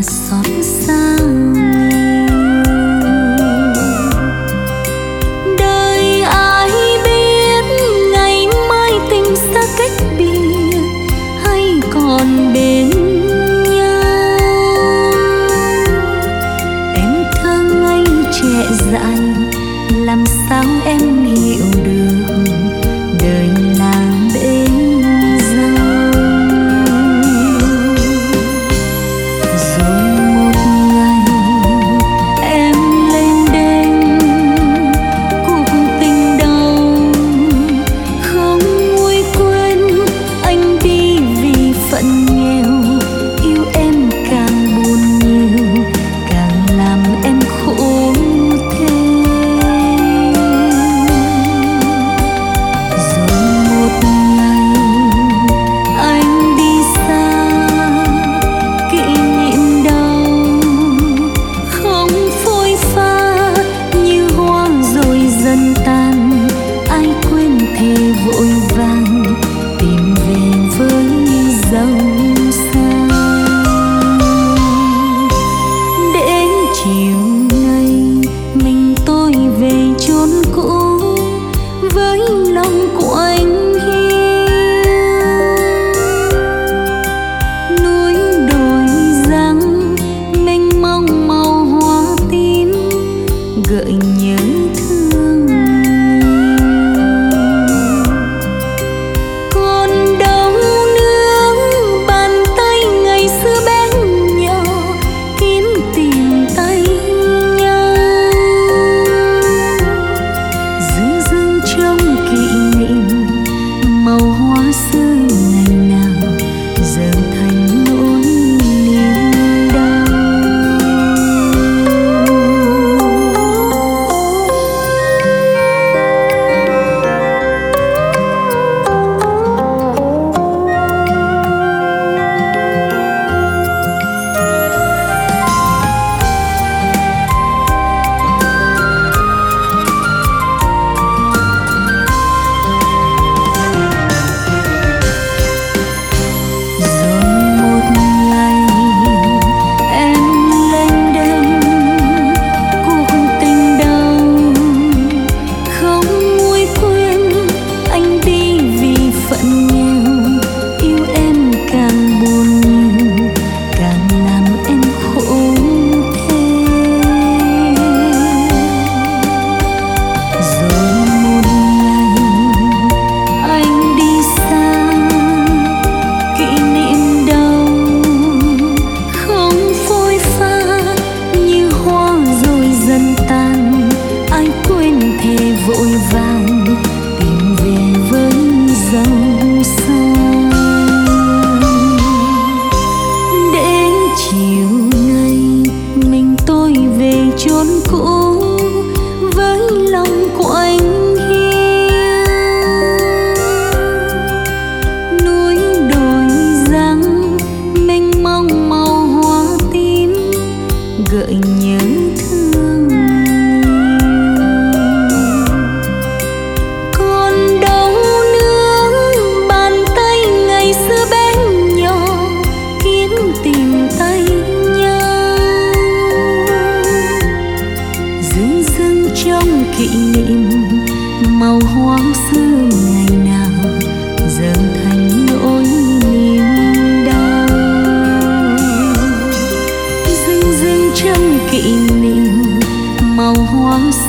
xót xa. Đời ai biết ngày mai tình xa cách biệt hay còn bên nhau. Em thơ ngây trẻ dại, làm sao em hiểu được đời là bên nhau. Rồi một ngày em lên đên cuộc tình đầu, không nguôi quên anh đi vì phận nghèo. Yêu em càng buồn nhiều, càng làm em khổ thêm. Rồi một ngày anh đi xa, kỷ niệm đau không phôi pha như hoa rồi dần tàn. Ai quên thề vội vàng tìm về với dấu xa. Đến chiều nay mình tôi về chốn cũ với lòng của anh hiu. Núi đồi giăng mênh mông màu hoa tím gợi nhớ thương. Còn đâu nữa bàn tay ngày xưa bé nhỏ kiếm tìm tay nhau. Dưng dưng trong kỷ niệm màu hoa xưa ngày nào giờ thành nỗi niềm đau. Rồi một ngày em lên đên cuộc tình đầu, không nguôi quên anh đi vì phận nghèo. Yêu em càng buồn nhiều, càng làm em khổ thêm. Rồi một ngày anh đi xa, kỷ niệm đau không phôi pha như hoa rồi dần tàn. Ai quên thề vội vàng tìm về với dấu xa. Đến chiều nay mình tôi về chốn cũ với lòng của anh hiu. Núi đồi giăng mênh mông màu hoa tím gợi nhớ thương. Còn đâu nữa bàn tay ngày xưa bé nhỏ kiếm tìm tay nhau. Dưng dưng trong kỷ niệm màu hoa xưa ngày nào giờ thành nỗi niềm đau. Dưng dưng trong kỷ niệm màu hoa